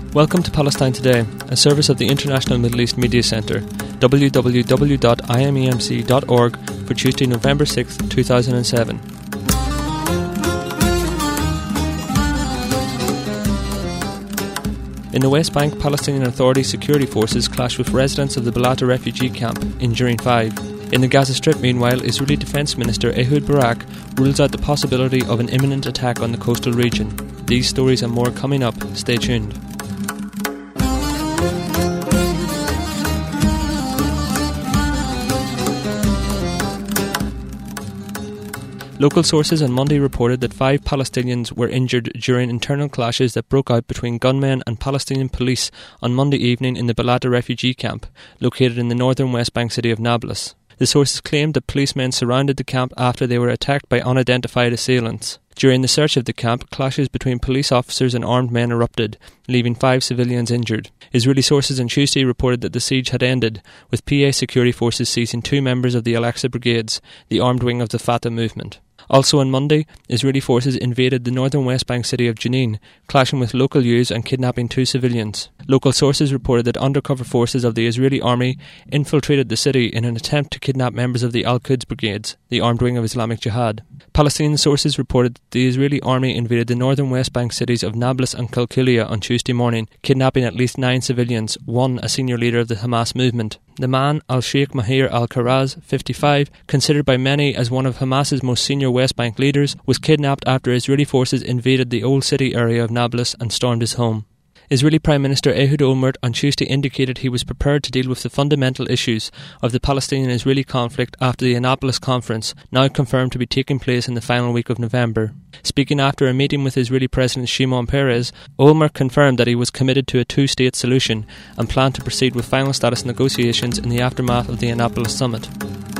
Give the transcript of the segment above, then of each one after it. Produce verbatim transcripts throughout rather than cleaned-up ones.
Welcome to Palestine Today, a service of the International Middle East Media Centre, w w w dot i m e m c dot org, for Tuesday, November sixth, two thousand seven. In the West Bank, Palestinian Authority security forces clashed with residents of the Balata refugee camp, injuring five. In the Gaza Strip, meanwhile, Israeli Defence Minister Ehud Barak rules out the possibility of an imminent attack on the coastal region. These stories and more coming up. Stay tuned. Local sources on Monday reported that five Palestinians were injured during internal clashes that broke out between gunmen and Palestinian police on Monday evening in the Balata refugee camp, located in the northern West Bank city of Nablus. The sources claimed that policemen surrounded the camp after they were attacked by unidentified assailants. During the search of the camp, clashes between police officers and armed men erupted, leaving five civilians injured. Israeli sources on Tuesday reported that the siege had ended, with P A security forces seizing two members of the Al-Aqsa Brigades, the armed wing of the Fatah movement. Also on Monday, Israeli forces invaded the northern West Bank city of Jenin, clashing with local youths and kidnapping two civilians. Local sources reported that undercover forces of the Israeli army infiltrated the city in an attempt to kidnap members of the Al-Quds Brigades, the armed wing of Islamic Jihad. Palestinian sources reported that the Israeli army invaded the northern West Bank cities of Nablus and Qalqilia on Tuesday morning, kidnapping at least nine civilians, one a senior leader of the Hamas movement. The man, al-Sheikh Mahir al-Karaz, fifty-five, considered by many as one of Hamas's most senior West Bank leaders, was kidnapped after Israeli forces invaded the old city area of Nablus and stormed his home. Israeli Prime Minister Ehud Olmert on Tuesday indicated he was prepared to deal with the fundamental issues of the Palestinian-Israeli conflict after the Annapolis conference, now confirmed to be taking place in the final week of November. Speaking after a meeting with Israeli President Shimon Peres, Olmert confirmed that he was committed to a two-state solution and planned to proceed with final status negotiations in the aftermath of the Annapolis summit.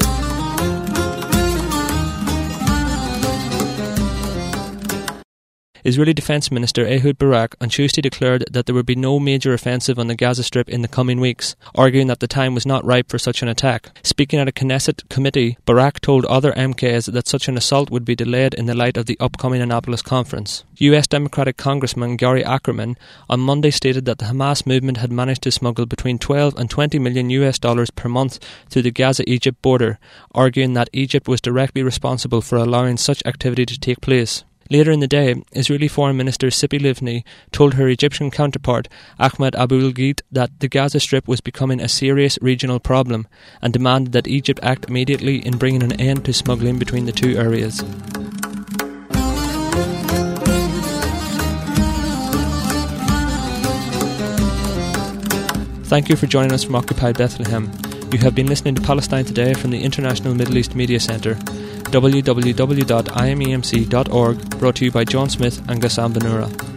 Israeli Defence Minister Ehud Barak on Tuesday declared that there would be no major offensive on the Gaza Strip in the coming weeks, arguing that the time was not ripe for such an attack. Speaking at a Knesset committee, Barak told other M Ks that such an assault would be delayed in the light of the upcoming Annapolis conference. U S Democratic Congressman Gary Ackerman on Monday stated that the Hamas movement had managed to smuggle between twelve and twenty million U S dollars per month through the Gaza-Egypt border, arguing that Egypt was directly responsible for allowing such activity to take place. Later in the day, Israeli Foreign Minister Tzipi Livni told her Egyptian counterpart Ahmed Abul-Gheit that the Gaza Strip was becoming a serious regional problem and demanded that Egypt act immediately in bringing an end to smuggling between the two areas. Thank you for joining us from Occupied Bethlehem. You have been listening to Palestine Today from the International Middle East Media Centre, w w w dot i m e m c dot org, brought to you by John Smith and Gassam Benura.